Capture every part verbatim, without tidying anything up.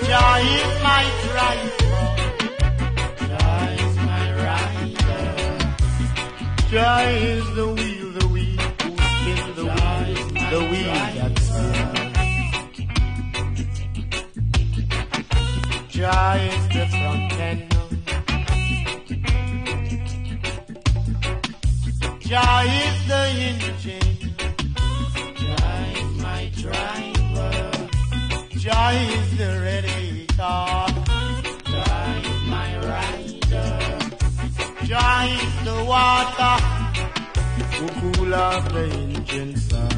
Jah is my driver. Jah is my rider. Jah is the wheel, the wheel who spins the wheel, the wheel that spins. Jah is the front end. Jah is the engine. Jah is my driver. Jah is the radiator. Jah is my rider. Jah is the water who cool off the engine, sir.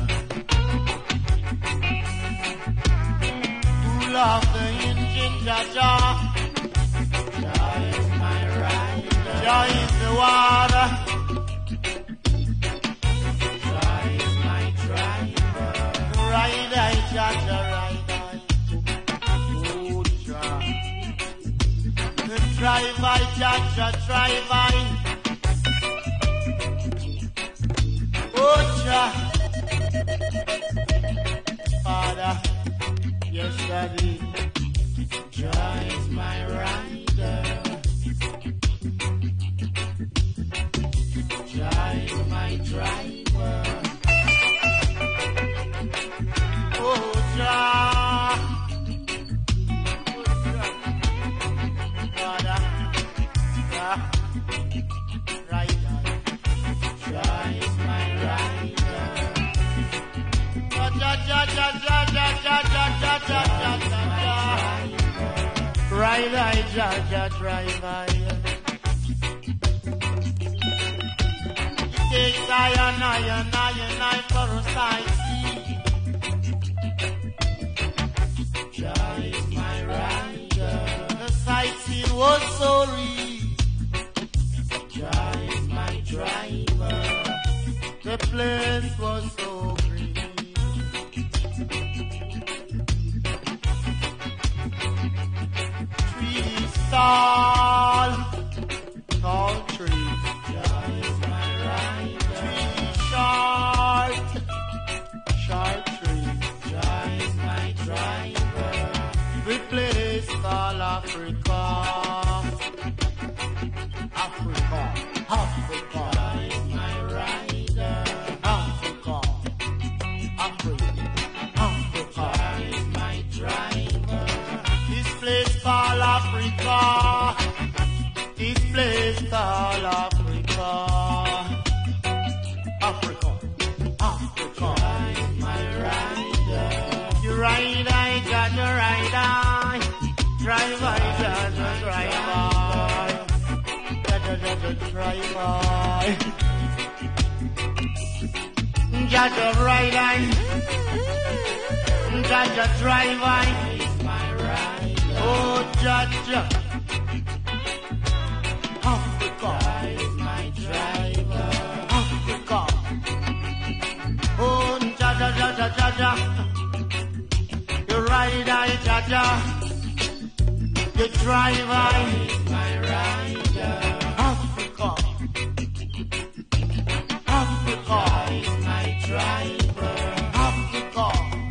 Cool off the engine, Jah Jah. Jah is my rider. Jah is the water. Jah is my driver. Rider, Jah Jah, rider. Oh, Jah. The driver, Jah Jah, driver. Oh, Jah. Father, yes, Daddy. Jah is my rider. Jah is my driver. Oh, Jah. Oh, Jah. Father, Jah, rider. Jah is my rider. Jah, Jah, Jah, Jah, Jah, Jah, Jah, Jah, Jah, Jah, Jah. Rider, Jah, Jah, driver. Takes I and I and I and I for a sightseeing. Jah is my rider. The sightseeing was so real. Jah is my driver. The place was so green. Trees tall, tall trees. Jah is my rider. Trees short, short trees. Jah is my driver. The place called Africa. Africa, Africa. Jah is my rider. Africa, Africa, Africa. Jah is my driver. This place called Africa. This place called Africa. Africa, Africa. Jah is my rider. You rider, Jah Jah rider. Driver, Jah Jah driver. Jah Jah Jah Jah driver. Jah Jah rider. Jah Jah driver. Oh, Jah Jah. Africa is my driver. Africa. Oh, Jah Jah Jah Jah Jah Jah. You rider, Jah Jah. The driver is my rider. Africa. Africa is my driver. Africa.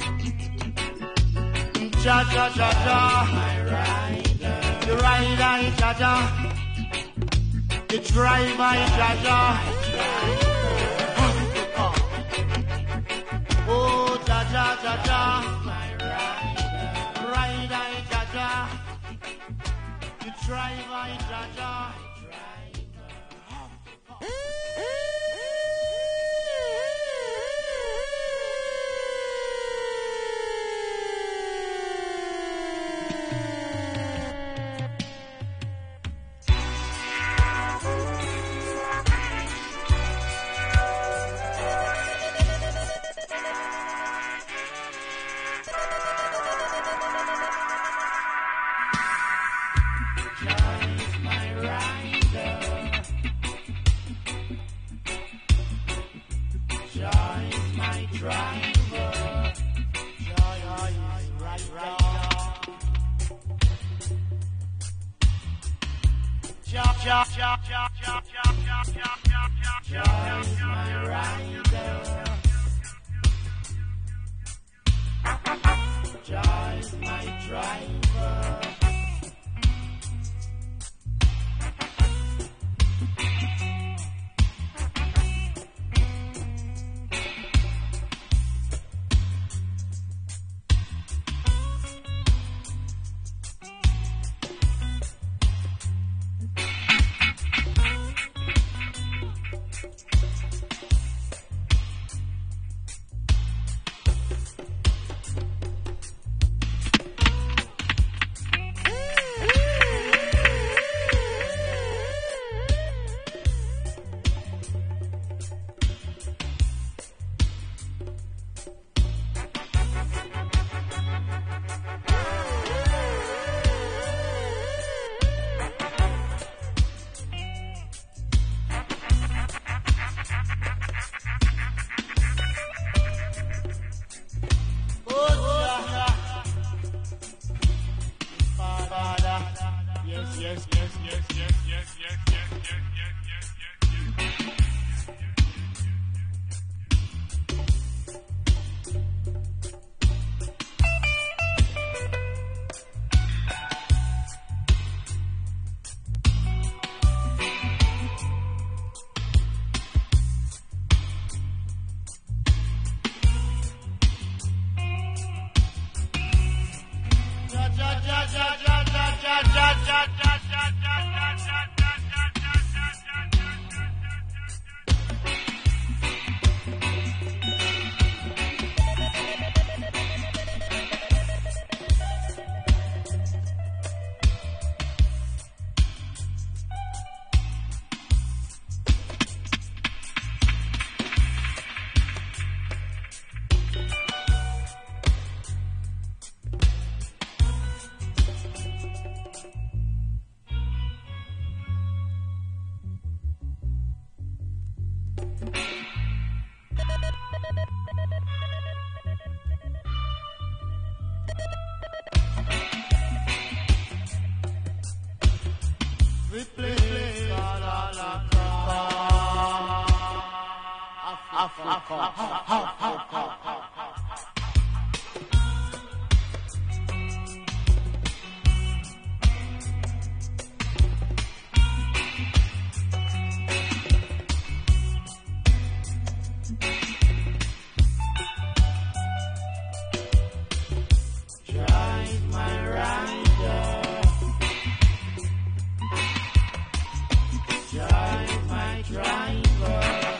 Jah Jah Jah Jah. My rider. The rider is Jah Jah. The driver is Jah Jah. Africa. Oh, Jah Jah Jah Jah. My rider. Rider is Jah Jah. The driver is Jah Jah. Jah, Jah, Jah, Jah, Jah, Jah, Jah, Jah, Jah, Jah is my rider. Jah is my driver. sweet place called Africa. Africa, Africa, Africa. Drive my rider, drive my driver.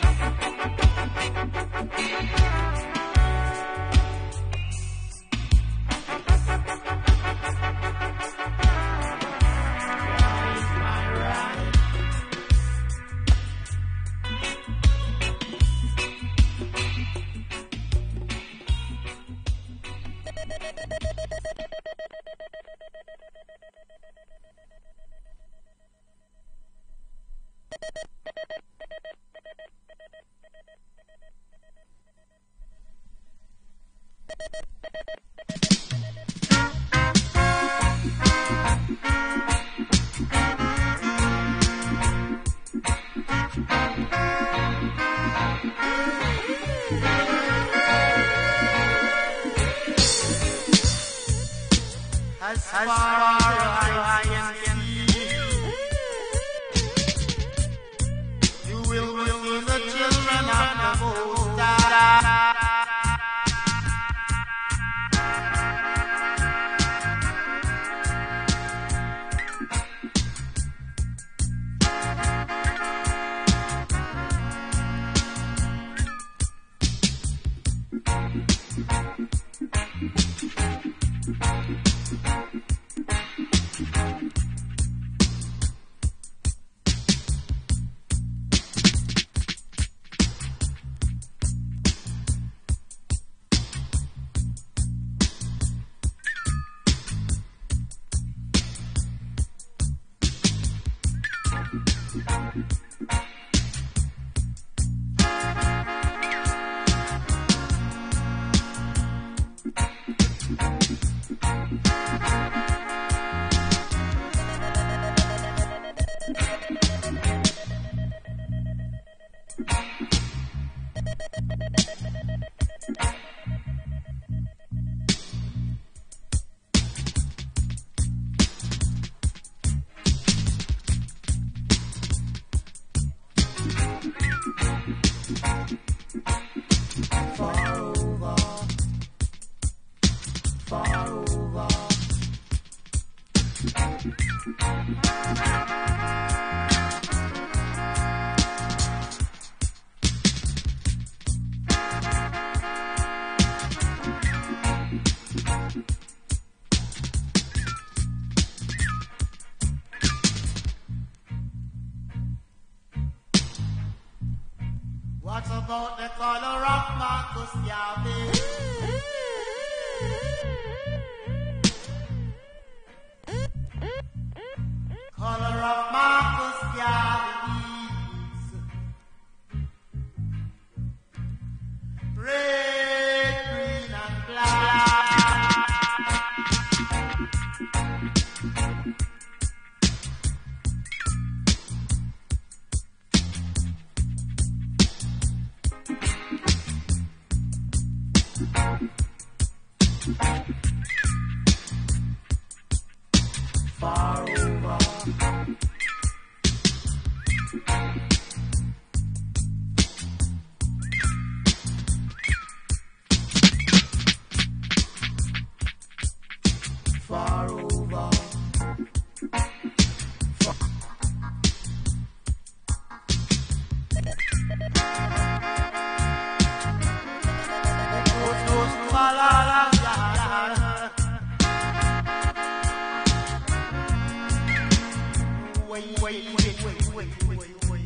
As far as I can see, you will see the children of the Most High. Far over, far over. What about the color of Marcus Garvey? Color of Marcus Garvey is red, green, and black. Far over, far over, wait, wait, wait, wait, wait, wait, wait.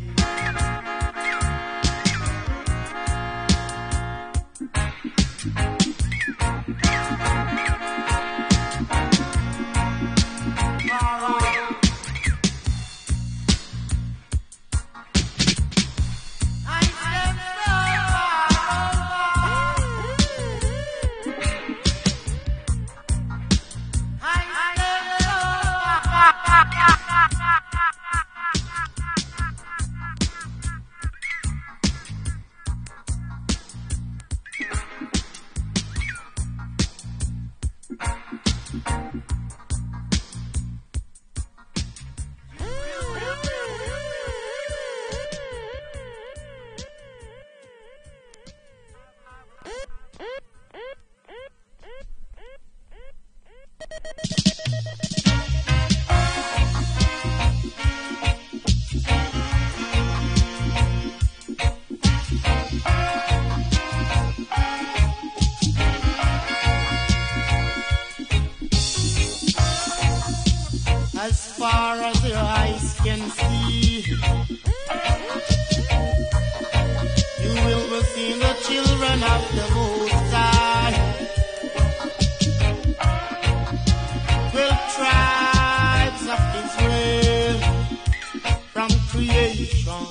far as your eyes can see. You will be seeing the children of the Most High. Twelve tribes of Israel from creation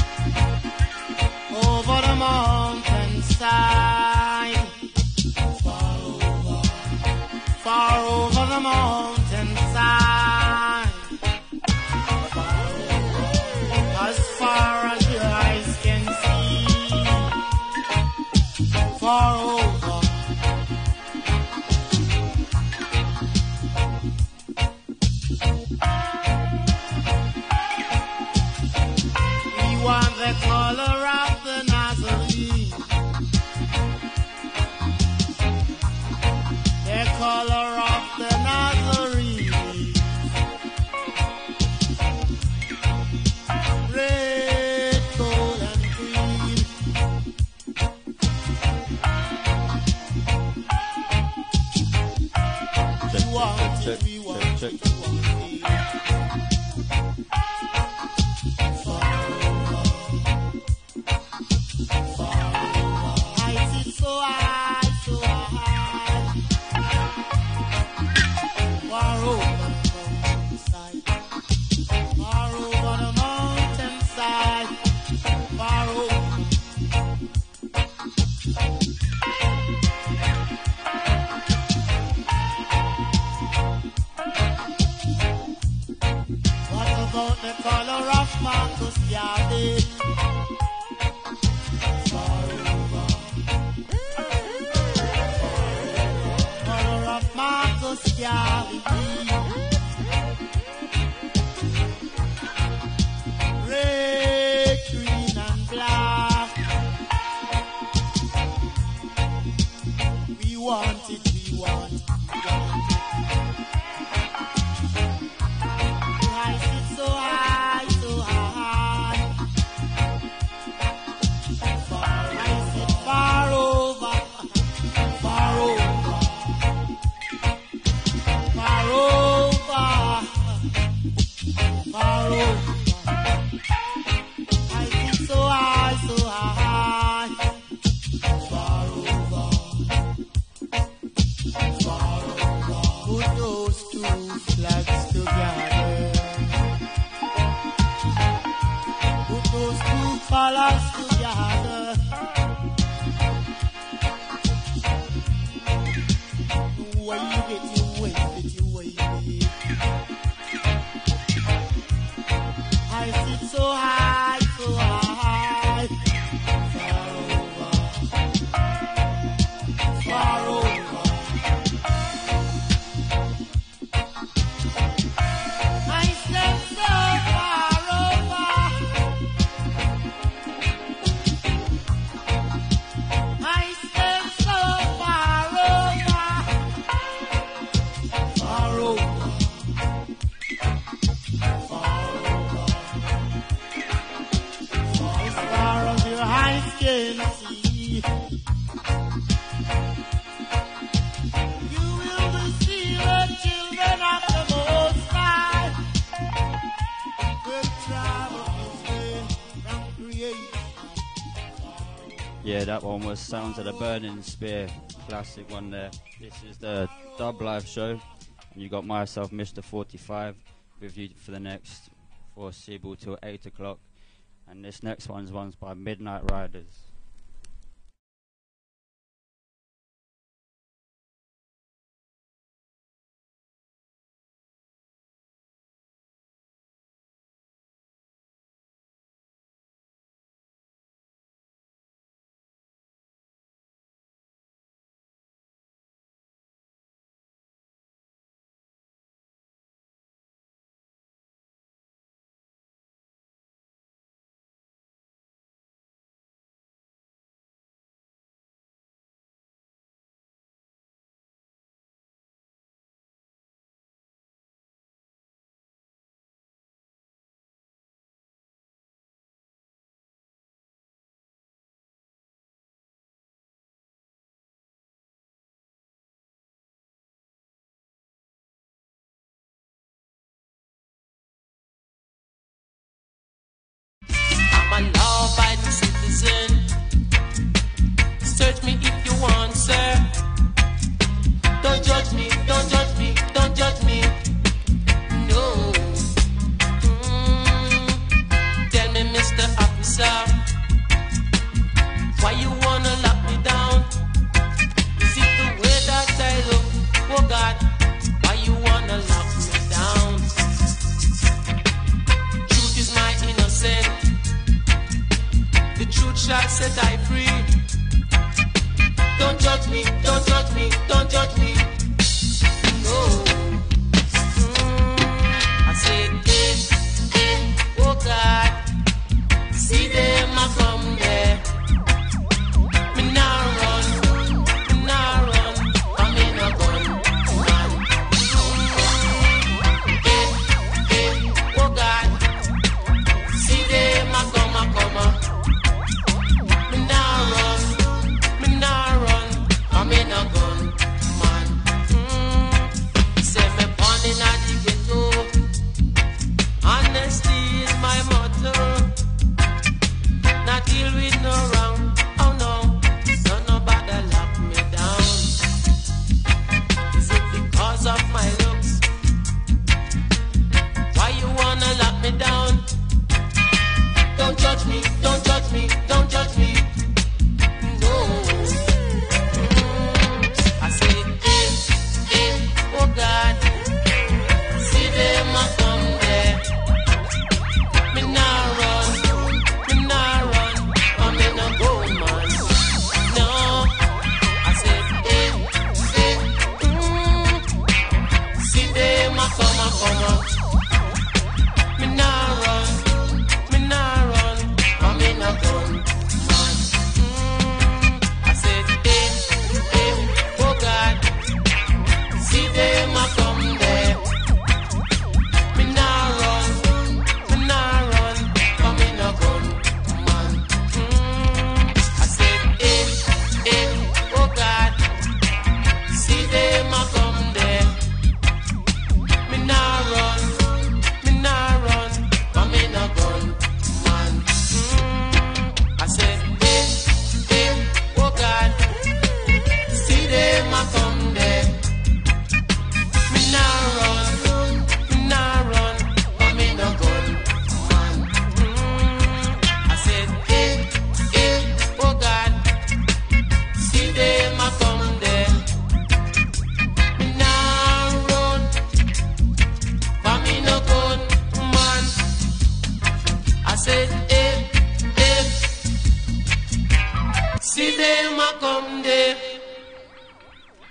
over the mountainside, far over, far over the mountainside, far over, as far as your eyes can see, far over. We want the color of the Nazarene, the color of the Nazarene, red, gold, and green. We want it, we want it, we want it. Far over, far over. I sit so high, so high. Far over the mountainside, far over the mountainside, far over. What about the color of Marcus Garvey? Far over, color of Marcus Garvey. Red, green, and black. We want it, we want it, we want it. I sit so high, so high. Far, I sit far over, far over, far over, far over. I sit so high, so high. Far over, far over. Put those two flags together. Put those two colors together. Wave it, you wave it, you wave it. I sit so high, so high. Far over, far over. I step so far over. I step so far over. Far over, far over. As far as your eyes can see, you will be seeing the children of the Most High. Will travel Israel from creation. Yeah, that one was Sounds of the Burning Spear, classic one there. This is the Dub Live show, and you got myself, Mister forty-five, with you for the next foreseeable till eight o'clock. And this next one's one's by Midnight Riders.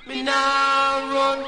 Me now run.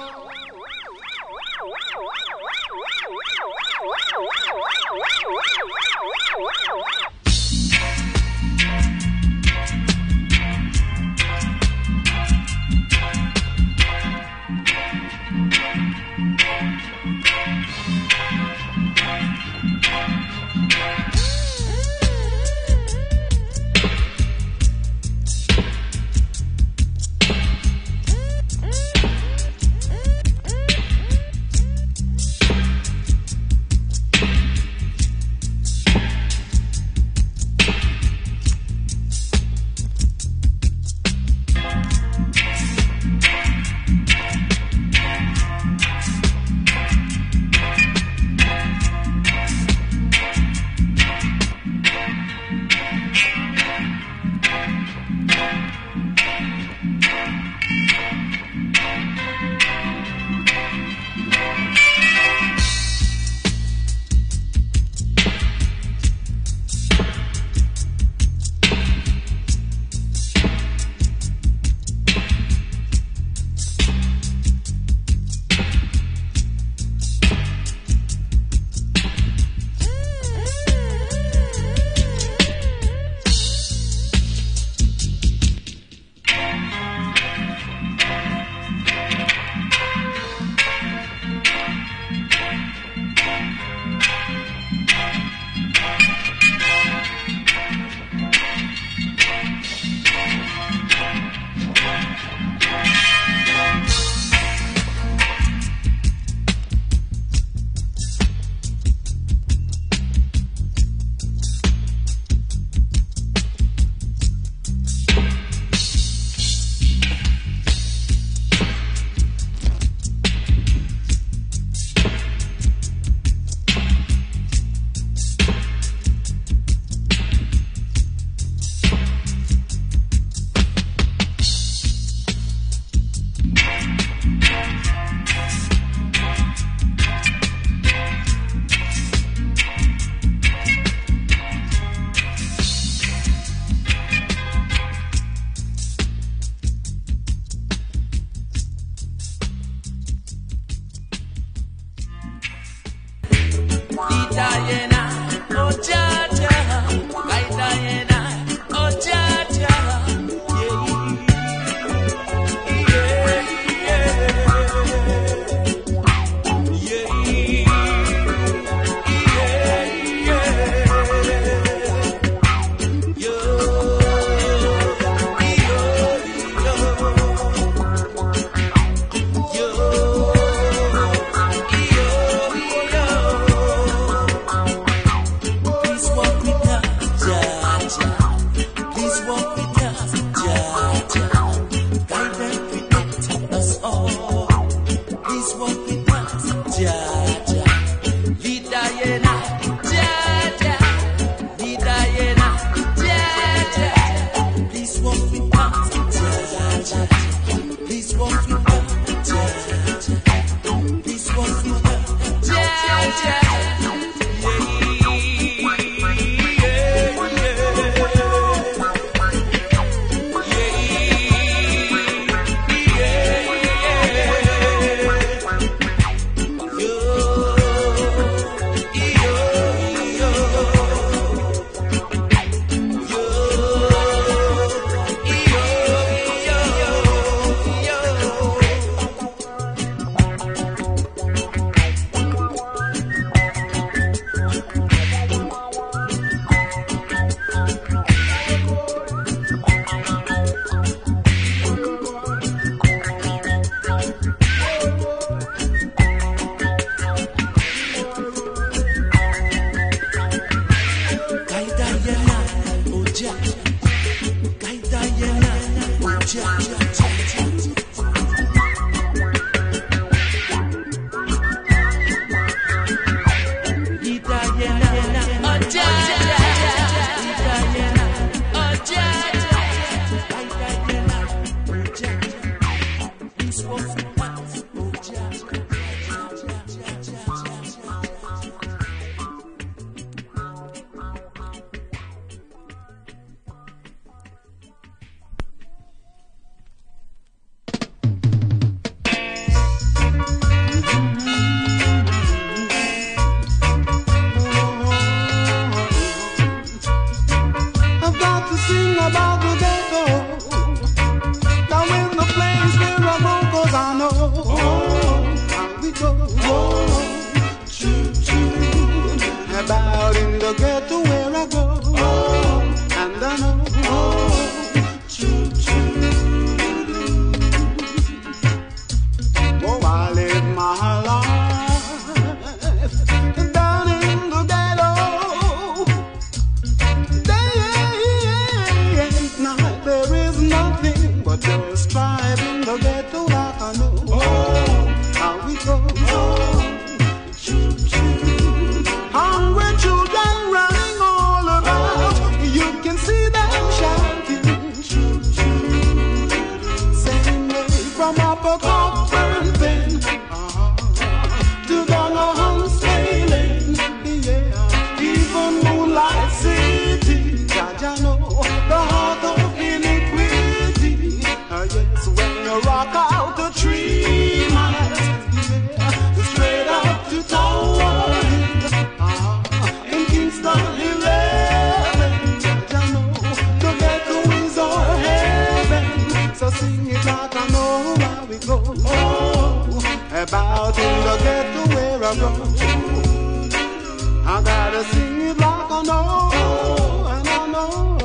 a Cockburn uh, to Donahue sailing, yeah. Even Moonlight City, Jaja know the heart of iniquity. Uh, yes, when you rock out the three miles, yeah, straight up to Tower Hill, uh, in Kingston eleven, Jaja know the ghetto is our heaven. So sing it like I know how we go. Oh, about in the ghetto where I go. I gotta sing it like I know, and I know.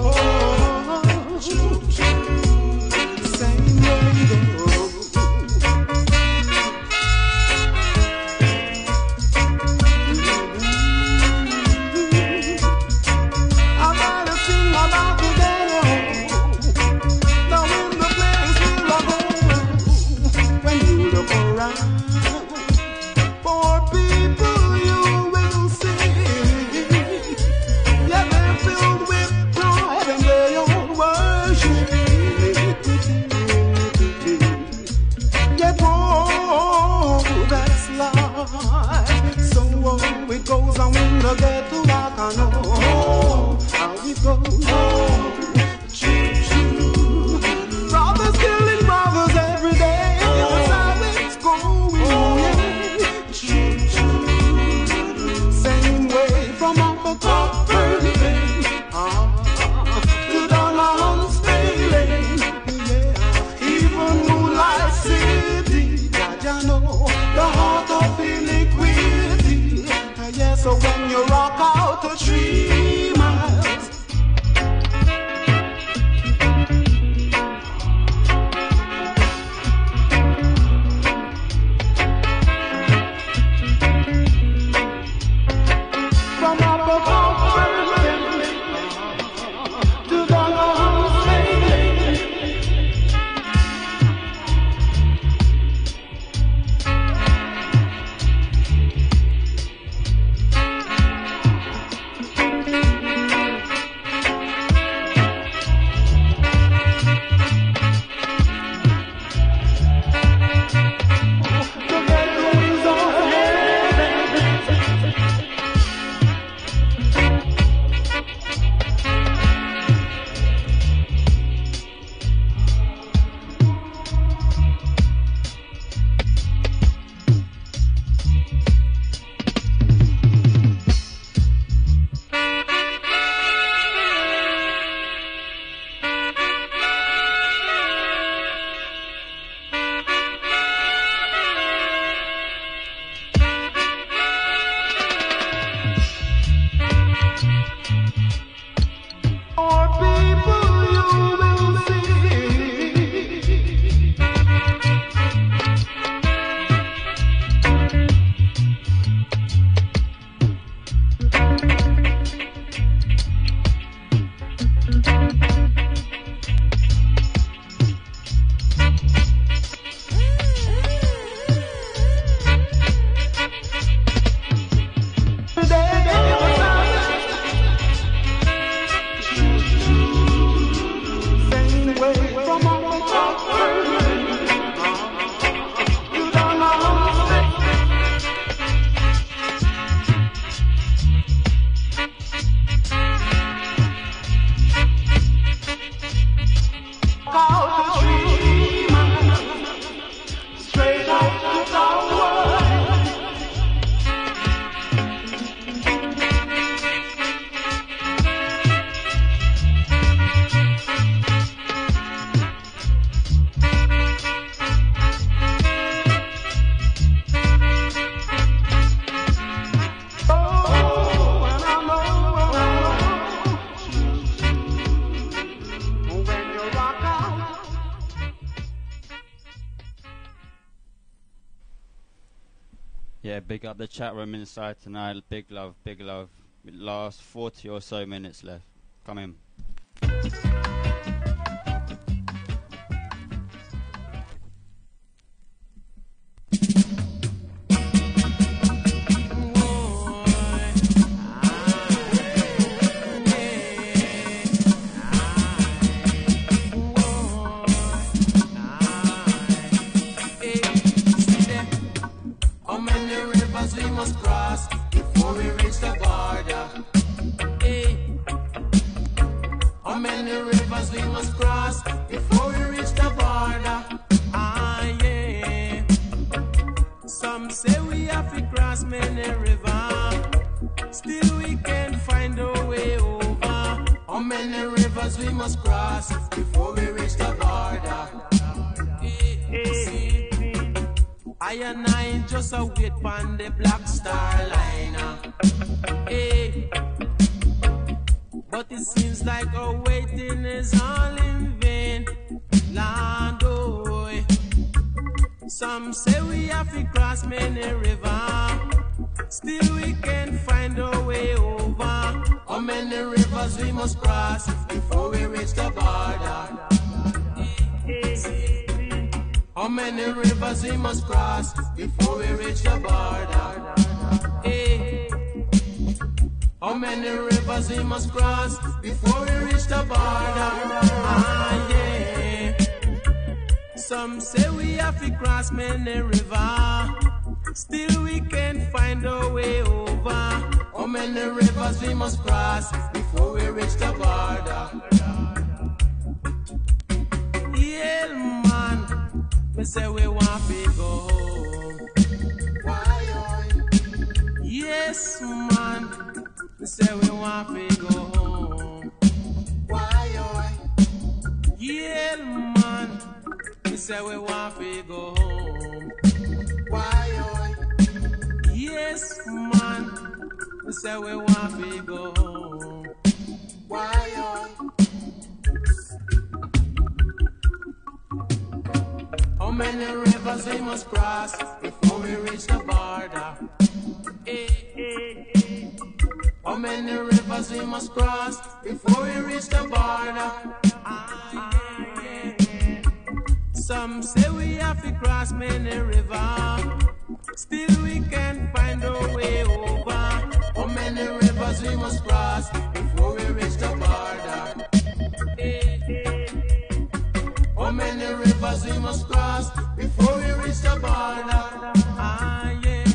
Same way it goes. I gotta sing about the ghetto. Now in the place where I go, when you look around, poor people you will see, yeah, they're filled with pride and they all worship iniquity. Yet oh, that's life. So oh, it goes on in the ghetto like I know how it goes. Oh, choo choo. Brothers killing brothers every day. That's how it's going. Yeah. Choo choo. Same way from Upper Cockburn ah, to Donahue sailing. Yeah. Even Moonlight City, Jaja know the heart of iniquity. Uh, yeah, so when you rock out the three miles, from Upper Cockburn to Donahue sailing. The ghetto is our heaven. More people you will see. Same way from Upper Cockburn to Donahue out the three miles, straight up to Tower Hill. Oh, and I know when you rock out. Yeah, big up the chat room inside tonight. Big love, big love. Last forty or so minutes left. Come in. Hey. rivers we must cross before we reach the border. Hey. How many rivers we must cross before we reach the border? Ah, yeah. Some say we have to cross many rivers, still we can't find a way over. How many rivers we must cross before we reach the border? Hey, hey. I and I just a wait on the Black Star Liner. Hey. But it seems like our waiting is all in vain. Land, oh. Some say we have to cross many rivers, still we can't find a way over. How many rivers we must cross before we reach the border? How many rivers we must cross before we reach the border? Hey. How many rivers we must cross before we reach the border? Ah, yeah. Some say we have to cross many rivers, still we can't find a way over. How many rivers we must cross before we reach the border? Yeah, man, we say we want to go home. Why? Yes, man. We say we want to go home. Why, oi? Yeah, man. We say we want to go home. Why, oi? Yes, man. We say we want to go home. Why, oi? How many rivers we must cross before we reach the border? Hey, hey, hey. How many rivers we must cross before we reach the border? Ah, yeah, yeah. Some say we have to cross many rivers, still we can't find a way over. How many rivers we must cross before we reach the border? Hey, hey, hey. How many rivers we must cross before we reach the border? Ah, yeah.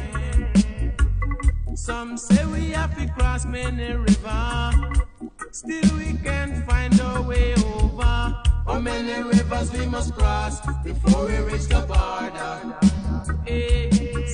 Some say we have to cross many rivers, still we can't find a way over. How many rivers we must cross before we reach the border? Hey,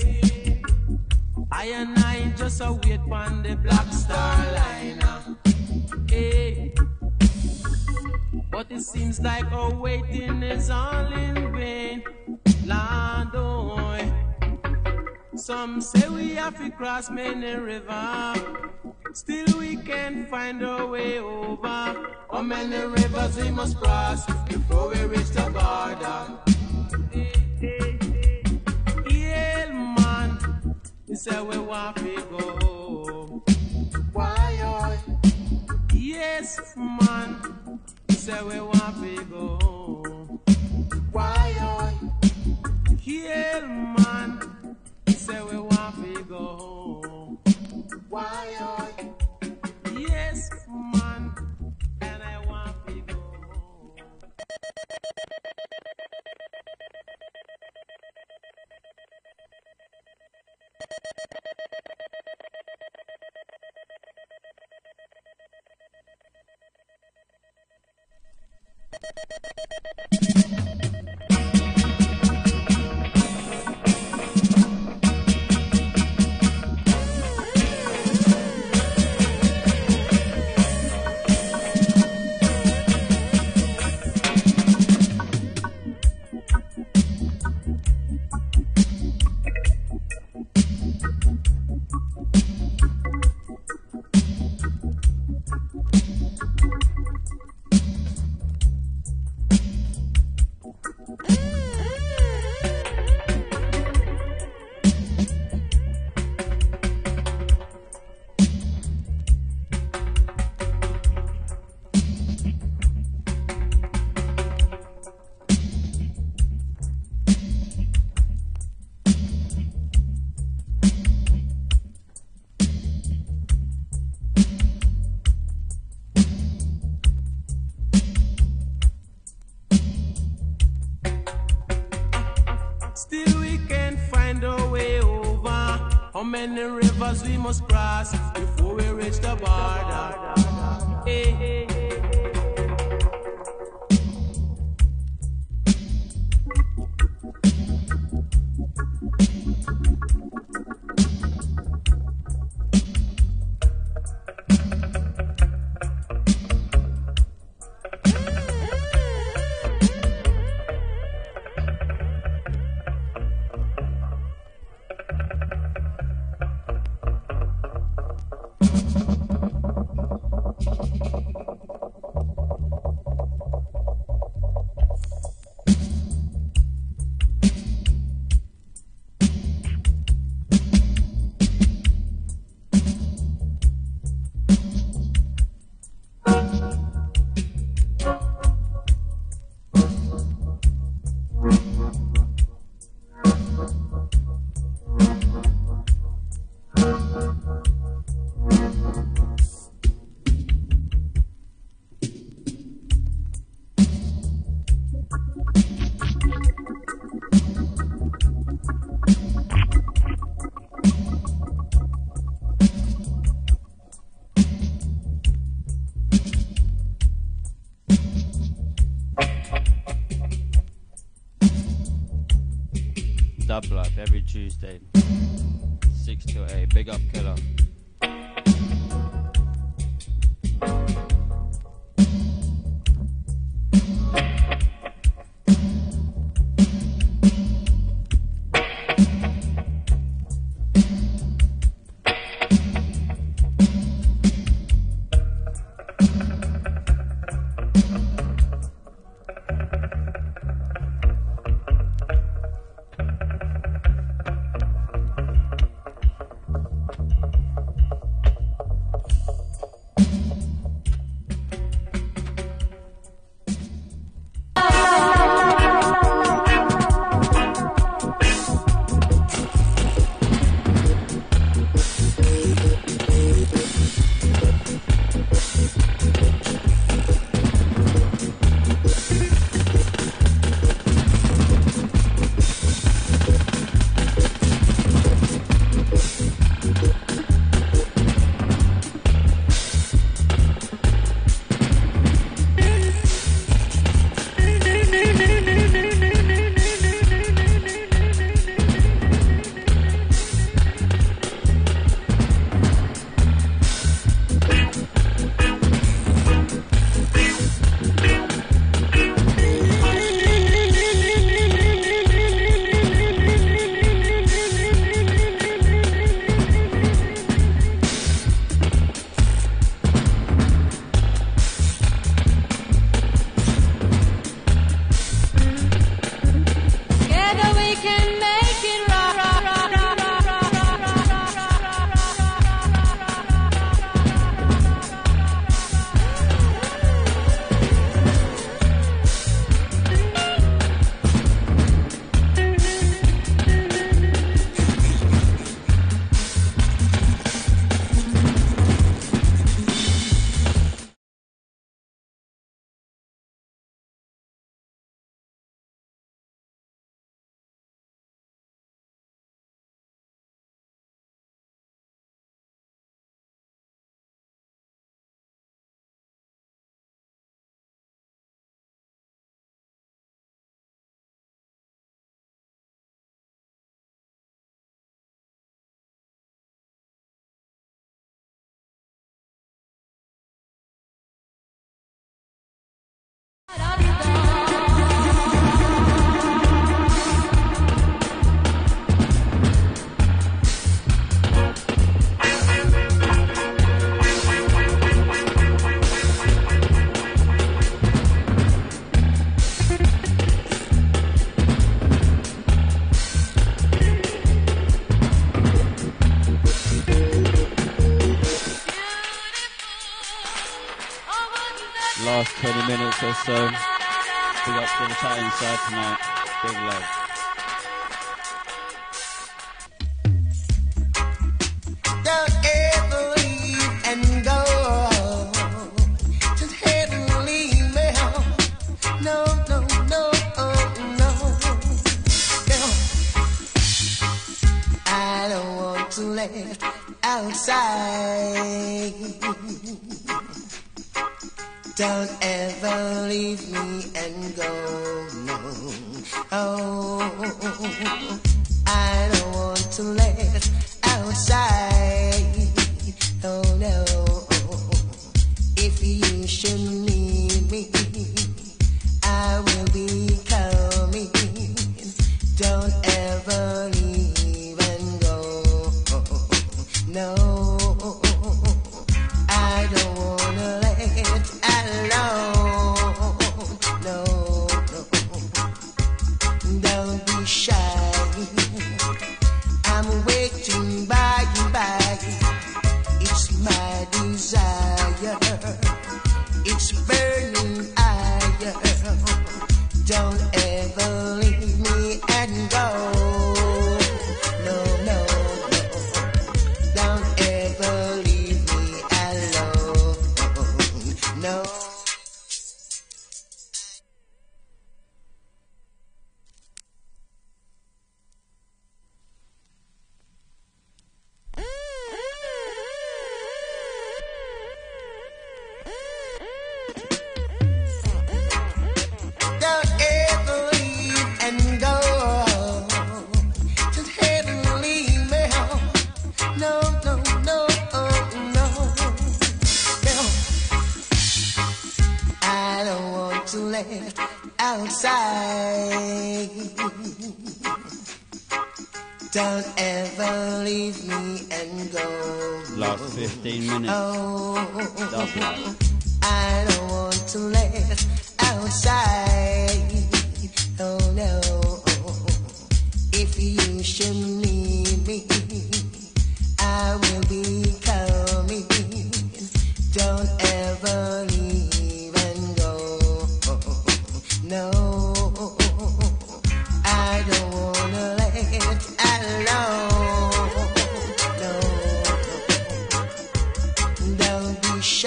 I and I just a wait on the Black Star Liner. Hey, but it seems like our waiting is all in vain. Land, oh. Some say we have to cross many rivers, still we can't find a way over. How many rivers we must cross before we reach the border? Yeah, man, we say we want to go home. Why, oi? Yes, man, we say we want to go home. Why, oi? Yeah, man, say we want to go home. Why, oi? Yes, man, and I want to go home. Still we can't find a way over. How many rivers we must cross before we reach the border? Hey, hey, hey. Dub Life every Tuesday, six till eight. Big up, Killer. Last twenty minutes or so. Big up to the chat inside tonight. Big love. Don't ever leave and go. Just head and leave me. No, no, no, no. Girl, I don't want to left outside. Don't ever leave me and go, no. Oh, I don't want to left outside. Oh no, if you should need me, I will be coming. Don't ever leave and go. No, I don't wanna let alone. No, no, don't be shy. I'm waiting by you, by. It's my desire. It's burning higher. Don't ever leave me and go. No, no, no. Don't ever leave me alone. No. Outside, don't ever leave me and go. Last fifteen minutes. Oh, Double. I don't want to let outside. Oh no, if you should need me, I will be coming. Don't ever leave and go. No, I don't wanna let alone. No, don't be shy.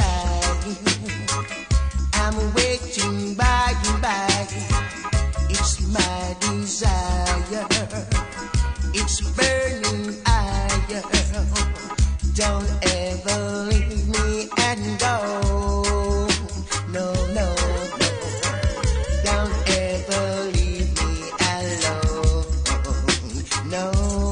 I'm waiting by you, by. It's my desire. It's burning higher. Don't ever leave me and go. No, no. Don't ever leave me alone. No,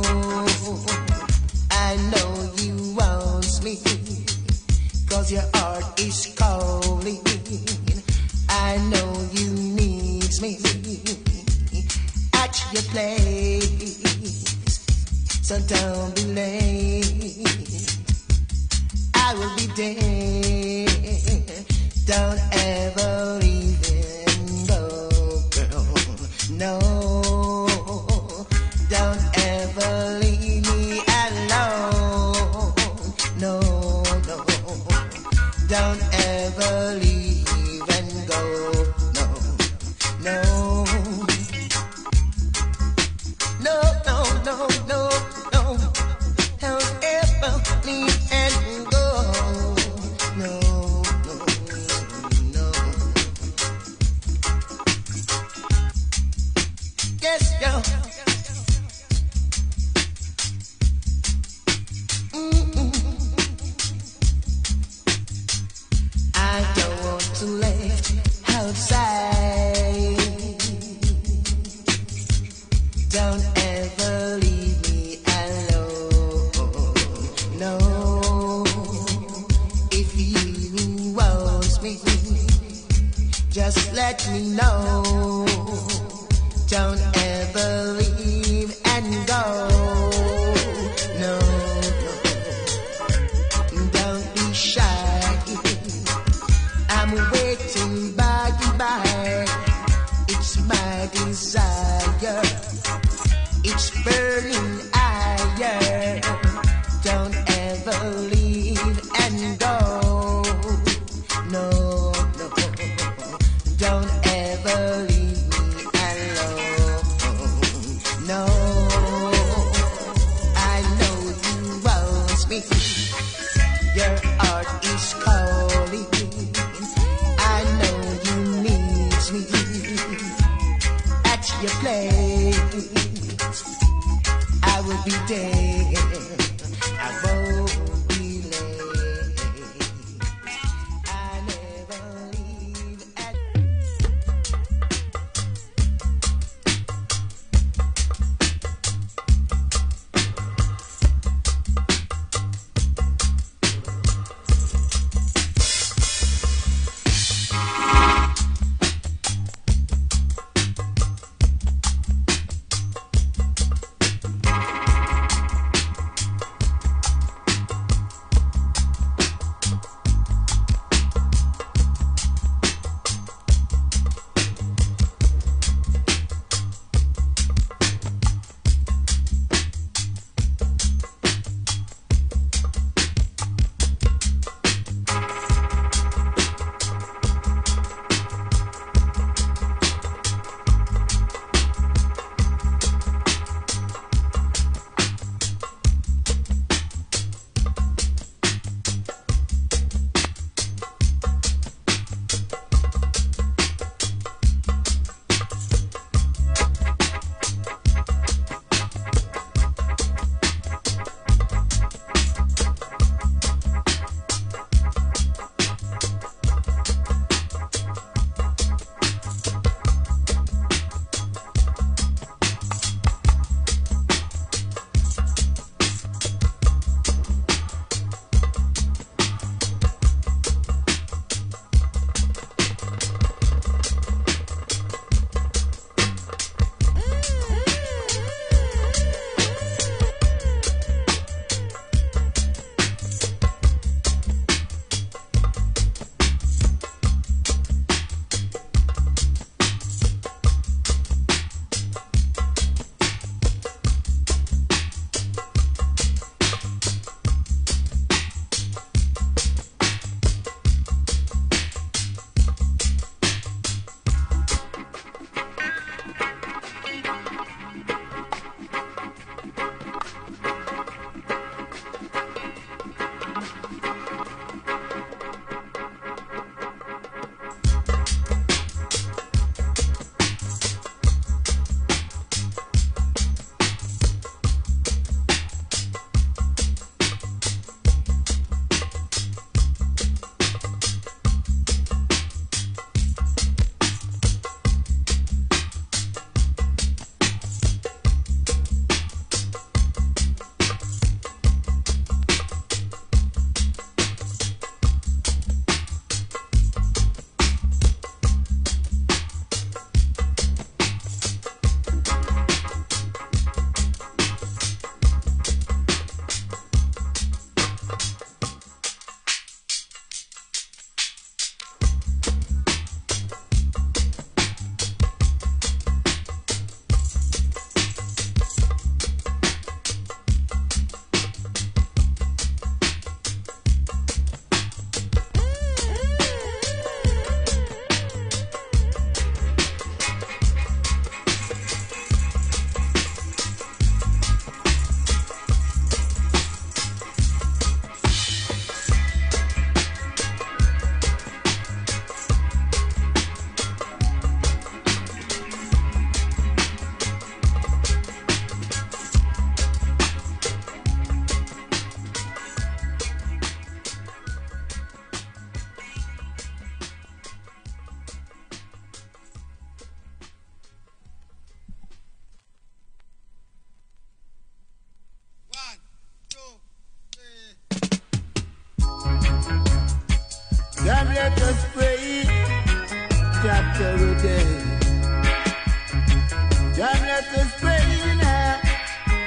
I know you want me, 'cause your heart is calling. I know you need me at your place, so don't be late. I will be there. Don't ever leave and go, girl. No, don't ever leave me alone. No, no, don't ever leave and go. No, no, no, no, no, no, no. Don't ever leave and go. No. Yes, girl. Mm-mm. I don't want to left outside. Don't ever leave me alone. No, if you want me, just let me know. Don't ever leave and go. No, no, don't be shy. I'm waiting by you, by. It's my desire. It's burning higher. Don't ever leave and go. No, no, don't ever leave. No, I know you want me. Your heart is calling. I know you need me at your place. I will be there.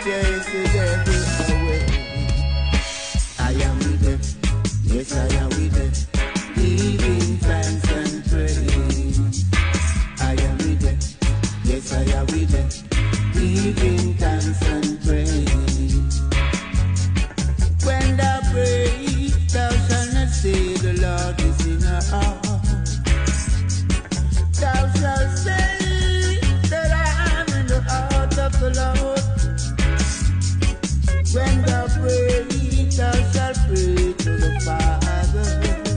chase the devil away. I am with them, yes I am with them, giving thanks and praise. I am with them, yes I am with them, giving thanks and praise. When thou pray, thou shalt not say the Lord is in our heart. Thou shalt say that I am in the heart of the Lord. When thou pray, thou shalt pray to the Father.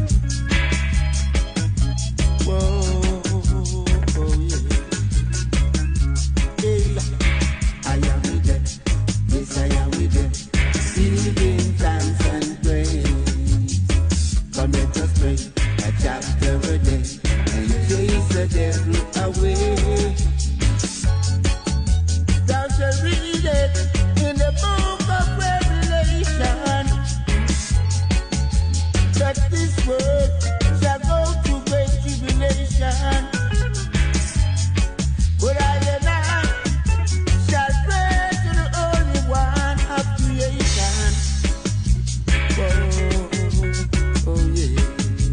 Whoa, oh yeah. Hey, I am with them, yes I am with them, giving thanks and praise. Come let us pray a chapter a day and chase the devil away. Thou shalt read it in the book of Revelation, that this word shall go through great tribulation. But I and I shall pray to the only one of creation. Oh, oh yeah.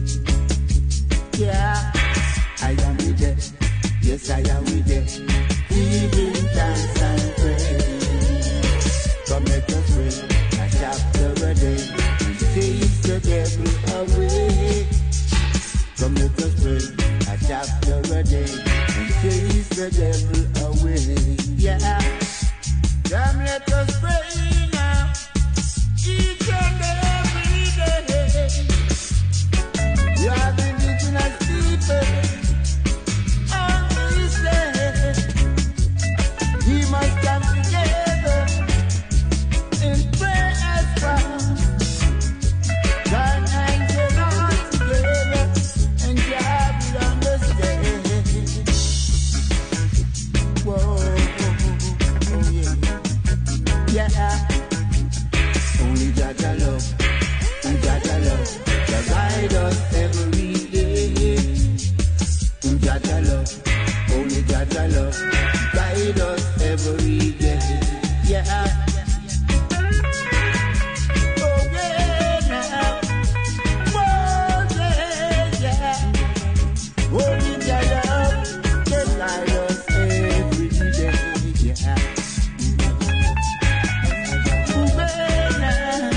Yeah, I am with them. Yes, I am with them. Giving thanks and praise. Come let us pray a chapter a day and chase the devil away. Come let us pray a chapter a day and chase the devil away. Yeah, come let us pray now, each and every day. You have indigenous people on this day. We must come together in prayer as one. Join hands and hearts together and God will understand. Whoa, oh yeah, yeah. Only Jaja love, and Jaja love, that guide us every day. Jaja love, only Jaja love, guide us every day. Yeah. Oh yeah, now. Oh yeah, yeah. Only Jaja love, can guide us every day. Yeah. Oh yeah, now.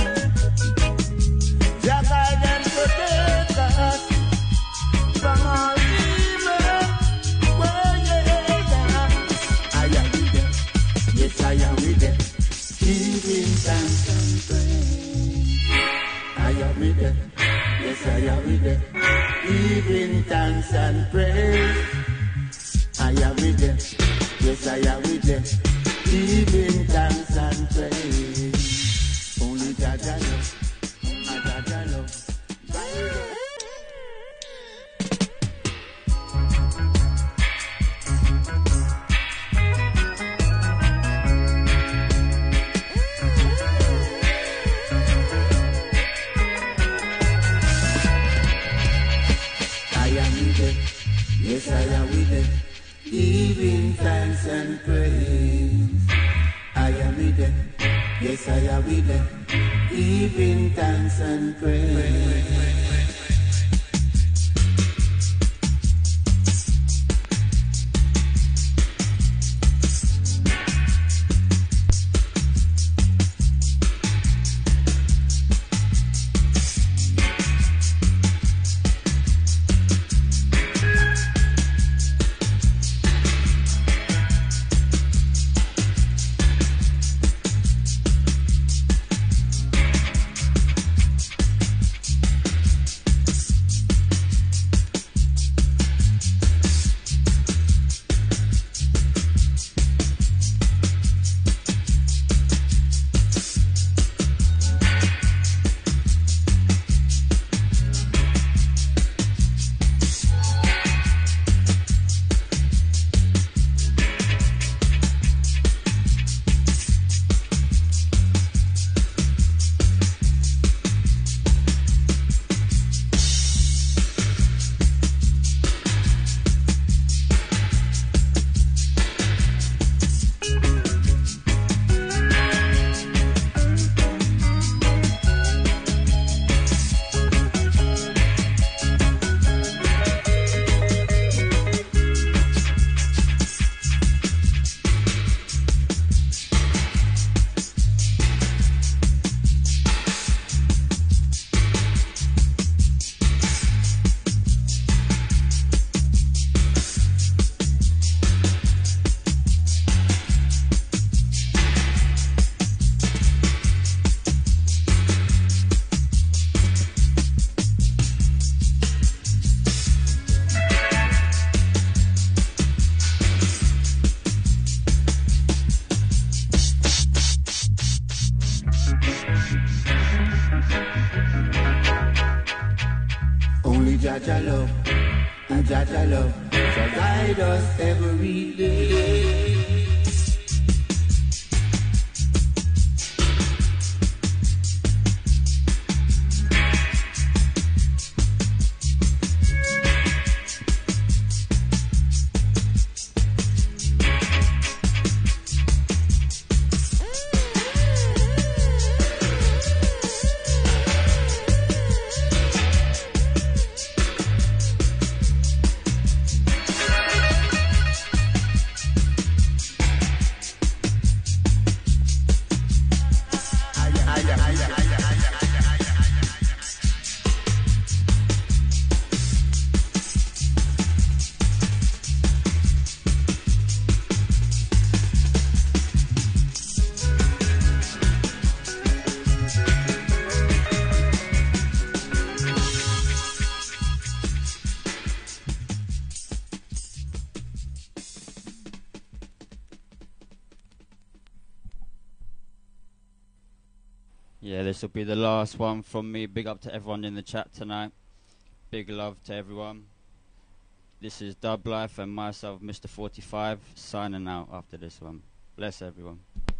Jah guide and protect us from all evil. Oh yeah, yeah. I am with them, yes I am with them, giving thanks and praise. I am with them, yes I am with them, giving thanks and praise. I am with them, yes I am with them, giving thanks and praise. Only Jaja love, a Jaja love. I am with them, yes I am with them, giving thanks and praise. I am with them, yes I am with them, giving thanks and praise. Jaja love, a Jaja love, shall guide us every day. Yeah, this will be the last one from me. Big up to everyone in the chat tonight. Big love to everyone. This is Dub Life and myself, Mister forty-five, signing out after this one. Bless everyone.